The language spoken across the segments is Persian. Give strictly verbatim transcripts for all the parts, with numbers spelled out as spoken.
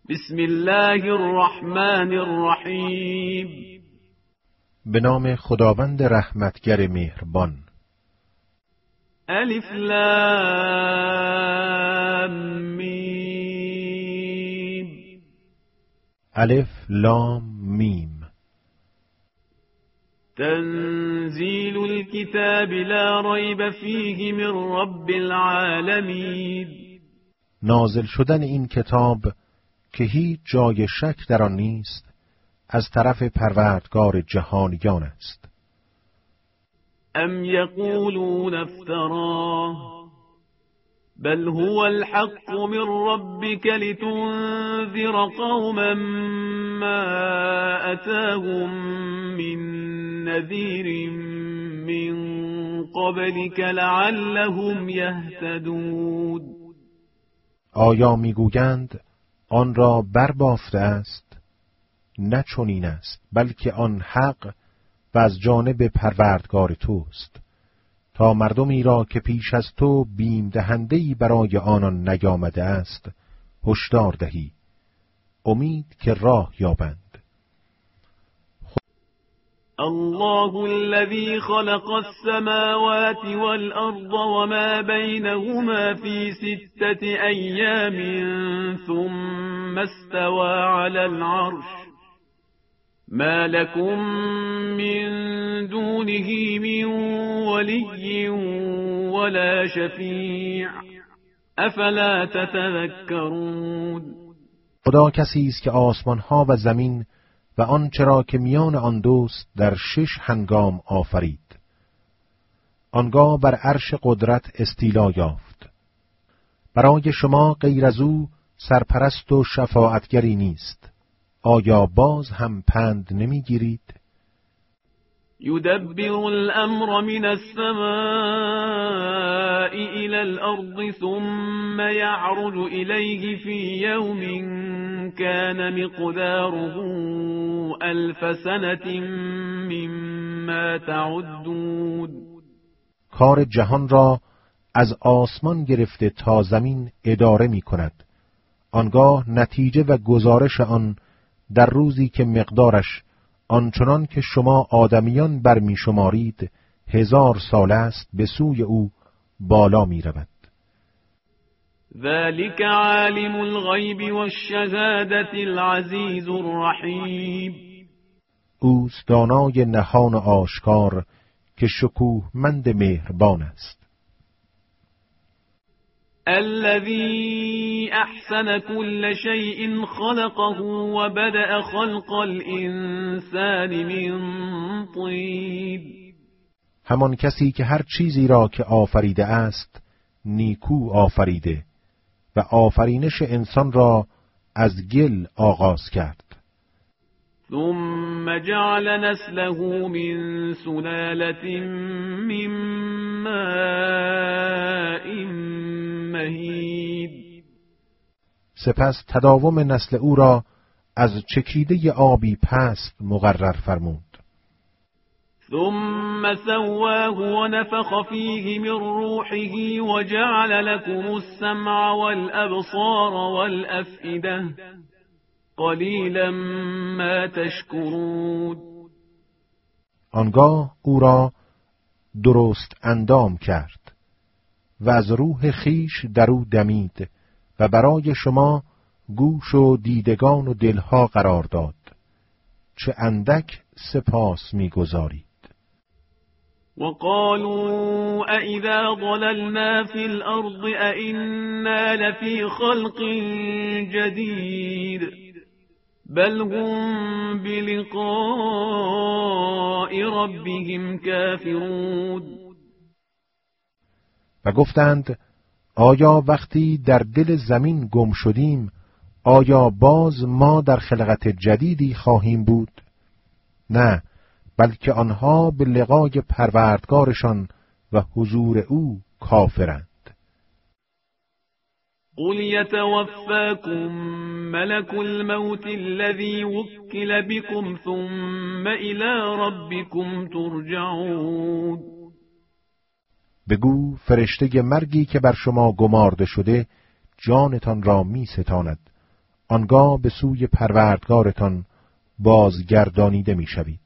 بسم الله الرحمن الرحیم. به نام خداوند رحمتگر مهربان. الف لام میم. الف لام میم. تنزیل الكتاب لا ریب فیه من رب العالمین. نازل شدن این کتاب که هیچ جای شک در آن نیست از طرف پروردگار جهانیان است. ام یقولون افتراه بل هو الحق من ربك لتنذر قوما ما اتاهم من نذیر من قبلك لعلهم یهتدون. آیا میگویند آن را بربافته است؟ نه چنین است، بلکه آن حق و از جانب پروردگار توست تا مردمی را که پیش از تو بیم دهنده‌ای برای آنان نیامده است هشدار دهی، امید که راه یابند. الله الذي خلق السماوات والأرض وما بينهما في ستة أيام ثم استوى على العرش ما لكم من دونه من ولي ولا شفيع افلا تتذكرون. خدا کسی است که آسمانها و زمین و آنچه را که میان آن دوست در شش هنگام آفرید. آنگاه بر عرش قدرت استیلا یافت. برای شما غیر از او سرپرست و شفاعتگری نیست. آیا باز هم پند نمیگیرید؟ يدبر الأمر من السماء إلى الأرض ثم يعرج إليه في يوم كان مقداره ألف سنة مما تعدون. کار جهان را از آسمان گرفته تا زمین اداره می کند. آنگاه نتیجه و گزارش آن در روزی که مقدارش آنچنان که شما آدمیان برمی شمارید هزار سال است به سوی او بالا می رود. ذلك عالم الغیب والشهادة العزیز الرحیم. اوست دانای نهان آشکار که شکوهمند مهربان است. الذي احسن كل شيء خلقه وبدأ خلق الانسان من طين. همان کسی که هر چیزی را که آفریده است نیکو آفریده و آفرینش انسان را از گل آغاز کرد. ثم جعل نسله من سلالة من ماء مهید. سپس تداوم نسل او را از چکیده آبی پست مقرر فرمود. ثم سواه ونفخ فيه من روحه وجعل لكم السمع والأبصار والأفئدة قلیلا ما تشکرون. آنگاه او را درست اندام کرد و از روح خیش در او دمید و برای شما گوش و دیدگان و دلها قرار داد. چه اندک سپاس می‌گزارید. وقالوا أإذا ضللنا في الأرض أإنا لفي خلق جديد بل هم بلقاء ربهم کافرون. و گفتند آیا وقتی در دل زمین گم شدیم آیا باز ما در خلقت جدیدی خواهیم بود؟ نه، بلکه آنها به لقای پروردگارشان و حضور او کافرند. قل يتوفاكم ملك الموت الذي وكل بكم ثم إلى ربكم ترجعون. بگو فرشته مرگی که بر شما گمارده شده جانتان را می ستاند، آنگاه به سوی پروردگارتان بازگردانیده میشوید.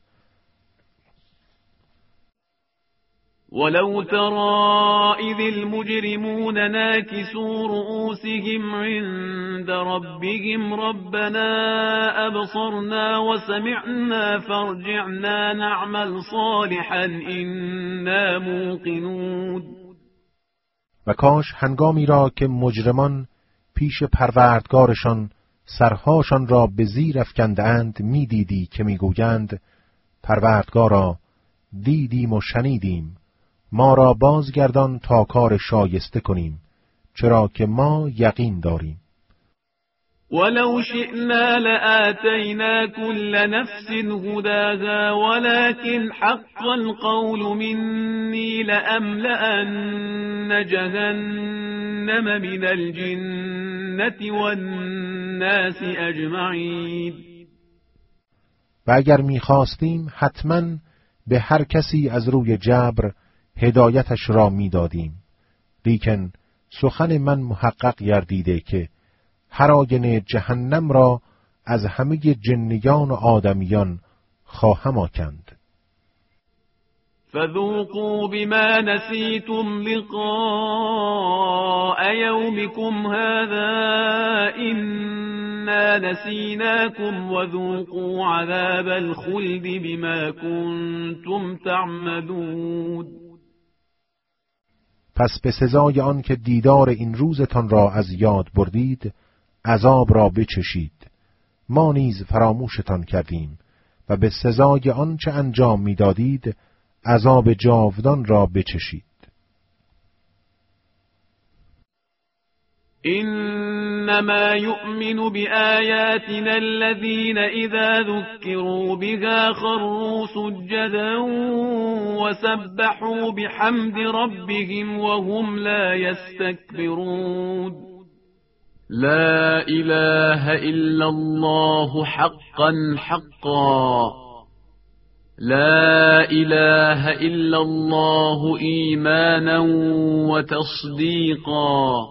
ولو ترى إذ المجرمون ناكسوا رؤوسهم عند ربهم ربنا أبصرنا وسمعنا فارجعنا نعمل صالحا إنا موقنون. و کاش هنگامی را که مجرمان پیش پروردگارشان سرهاشان را به زیر افکنده‌اند می‌دیدی که می‌گویند پروردگارا دیدیم و شنیدیم، ما را بازگردان تا کار شایسته کنیم، چرا که ما یقین داریم. ولو شئنا لآتینا كل نفس هداها ولكن حق القول مني لأملأن جهنم من الجنة والناس اجمعین. و اگر می‌خواستیم حتماً به هر کسی از روی جبر هدایتش را می‌دادیم، لیکن سخن من محقق گردیده که هر آینه جهنم را از همه جنیان و آدمیان خواهم آکند. فذوقوا بما نسيتم لقاء يومكم هذا إنا نسيناكم وذوقوا عذاب الخلد بما كنتم تعملون. پس به سزای آن که دیدار این روزتان را از یاد بردید عذاب را بچشید، ما نیز فراموشتان کردیم و به سزای آن چه انجام میدادید عذاب جاودان را بچشید. انما یؤمن بآیاتنا الذین اذا ذکروا بها خروا سجدا وسبحوا بحمد ربهم وهم لا يستكبرون. لا اله الا الله حقا حقا لا اله الا الله ایمانا وتصدیقا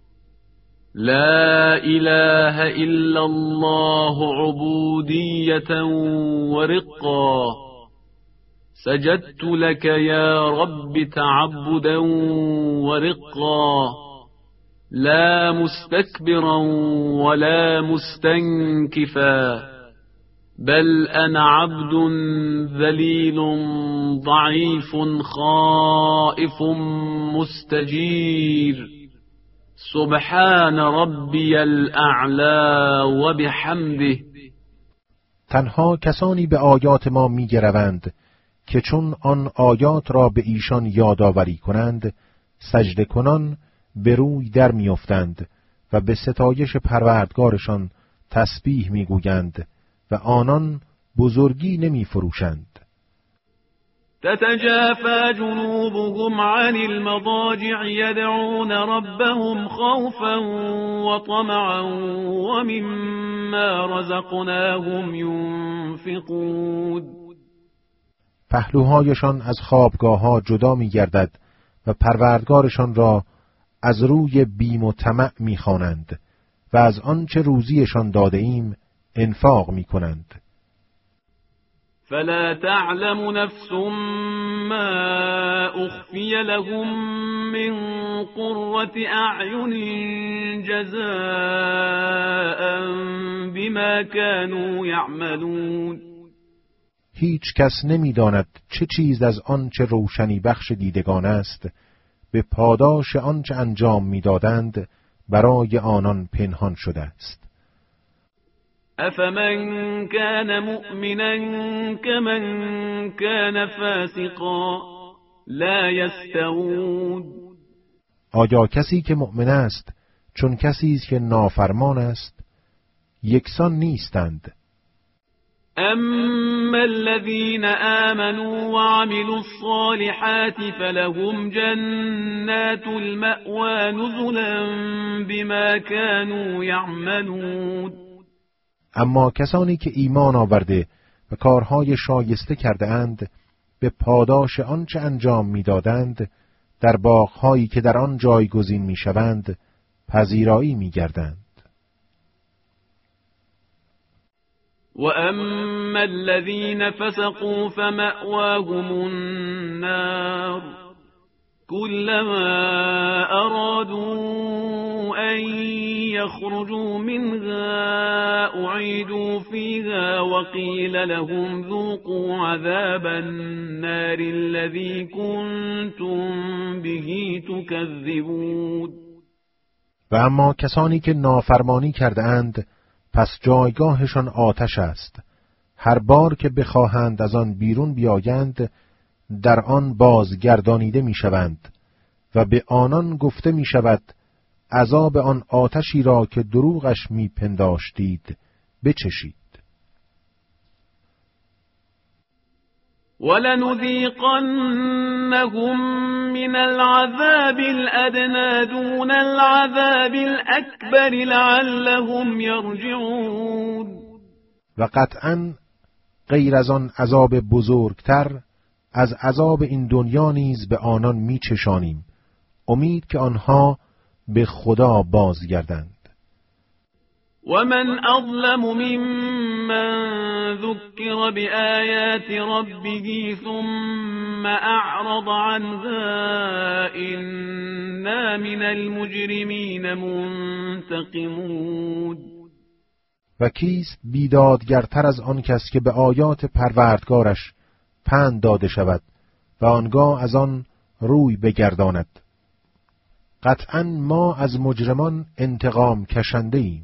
لا اله الا الله عبودیة ورقا سجدت لك يا رب تعبدا ورقا لا مستكبرا ولا مستنكفا بل انا عبد ذلیل ضعیف خائف مستجیر سبحان ربی الاعلی و بحمده. تنها کسانی به آیات ما می‌گروند که چون آن آیات را به ایشان یادآوری کنند سجده کنان به روی در میافتند و به ستایش پروردگارشان تسبیح میگویند و آنان بزرگی نمی فروشند. تتجافى جنوبهم عن المضاجع يدعون ربهم خوفا وطمعا ومما رزقناهم ينفقون. پهلوهایشان از خوابگاه‌ها جدا می‌گردد و پروردگارشان را از روی بیم و طمع می‌خوانند و از آنچه روزیشان داده ایم انفاق می‌کنند. فلا تعلم نفس ما اخفی لهم من قرة اعین جزاء بما كانوا یعملون. هیچ کس نمی‌داند چه چیز از آنچه روشنی بخش دیدگان است به پاداش آنچه انجام می‌دادند برای آنان پنهان شده است. افمن كان مؤمنا كمن كان فاسقا لا يستوون. آیا کسی که مؤمن است چون کسی است که نافرمان است یکسان نیستند؟ اما الذين آمنوا وعملوا الصالحات فلهم جنات المأوى نزلا بما كانوا يعملون. اما کسانی که ایمان آورده و کارهای شایسته کرده اند به پاداش آنچه انجام می‌دادند در باغ‌هایی که در آن جایگزین می‌شوند پذیرایی می‌گردند. وأما الذين فسقوا فمأواهم النار كلما أرادوا أن يخرجوا منها أعيدوا فيها وقيل لهم ذوقوا عذاب النار الذي كنتم به تكذبون. و اما کسانی که نافرمانی کرده اند پس جایگاهشان آتش است، هر بار که بخواهند از آن بیرون بیایند در آن بازگردانیده می شوند و به آنان گفته می شود عذاب آن آتشی را که دروغش می پنداشتید بچشید. ولنذيقنهم من العذاب الأدنى دون العذاب الأكبر لعلهم يرجعون. و قطعاً غیر از آن عذاب بزرگتر از عذاب این دنیا نیز به آنان می چشانیم، امید که آنها به خدا بازگردند. ومن أظلم ممن ذكر بآيات ربه ثم أعرض عنها إنا من المجرمين منتقمون. و کیست بیدادگرتر از آن کس که به آیات پروردگارش پند داده شود و آنگاه از آن روی بگرداند. قطعاً ما از مجرمان انتقام کشنده ایم.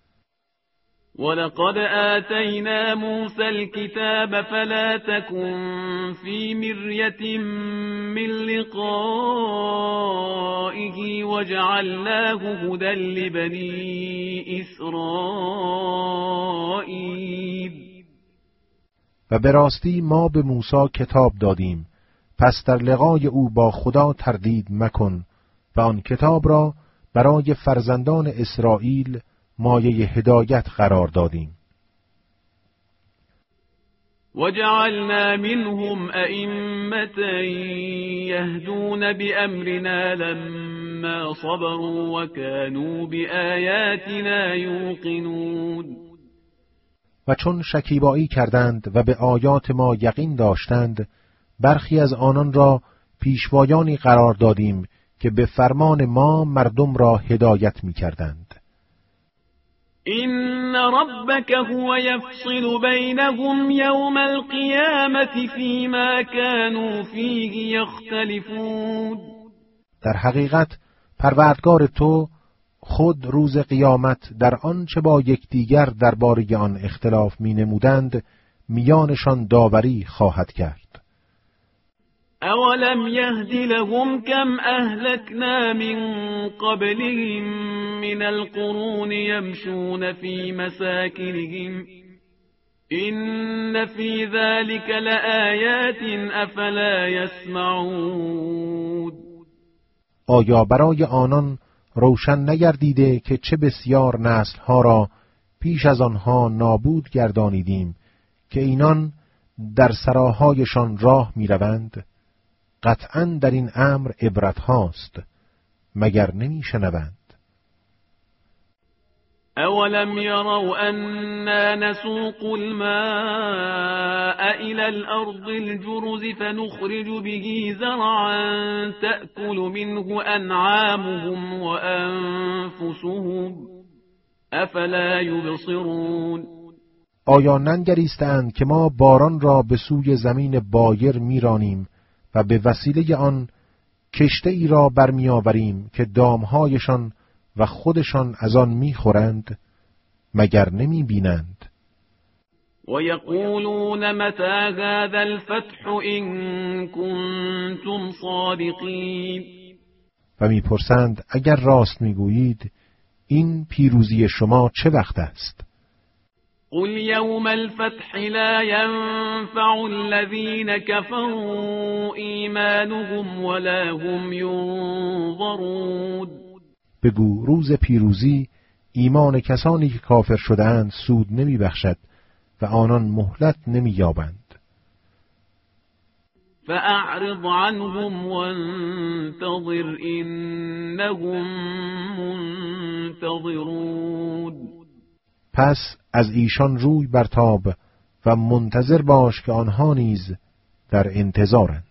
ولقد آتينا موسى الكتاب فلا تكن في مرية من لقائه وجعلناه هدى لبني إسرائيل. و به راستی ما به موسی کتاب دادیم، پس در لقای او با خدا تردید مکن و آن کتاب را برای فرزندان اسرائیل مایه هدایت قرار دادیم. وجعلنا منهم أئمة يهدون بأمرنا لما صبروا وكانوا بآياتنا يوقنون. و چون شکیبایی کردند و به آیات ما یقین داشتند برخی از آنان را پیشوایانی قرار دادیم که به فرمان ما مردم را هدایت می کردند. إن ربك هو يفصل بينهم يوم القيامة فيما كانوا فيه يختلفون. در حقیقت پروردگار تو خود روز قیامت در آنچه با یکدیگر درباره آن اختلاف می نمودند میانشان داوری خواهد کرد. أولم يهد لهم كم أهلكنا من قبلهم من القرون يمشون في مساكنهم إن في ذلك لآيات أفلا يسمعون. آیا برای آنان روشن نگردیده که چه بسیار نسلها را پیش از آنها نابود گردانیدیم که اینان در سراهایشان راه می روند؟ قطعاً در این امر عبرت هاست، مگر نمی شنوند؟ اولم يروا أنا نسوق الماء إلى الأرض الجرز فنخرج به زرعا تأكل منه أنعامهم وأنفسهم أفلا يبصرون. آیا ننگریستند که ما باران را به سوی زمین بایر میرانیم و به وسیله آن کشته ای را برمیآوریم که دامهایشان و خودشان از آن میخورند؟ مگر نمی بینند؟ و یقولون متى هذا الفتح ان کنتم صادقین. و میپرسند اگر راست میگویید این پیروزی شما چه وقت است؟ قل يوم الفتح لا ينفع الذين كفروا إيمانهم ولا هم ينظرون. بگو روز پیروزی ایمان کسانی که کافر شده‌اند سود نمی بخشد و آنان مهلت نمی یابند. فأعرض عنهم وانتظر إنهم منتظرون. پس از ایشان روی برتاب و منتظر باش که آنها نیز در انتظارند.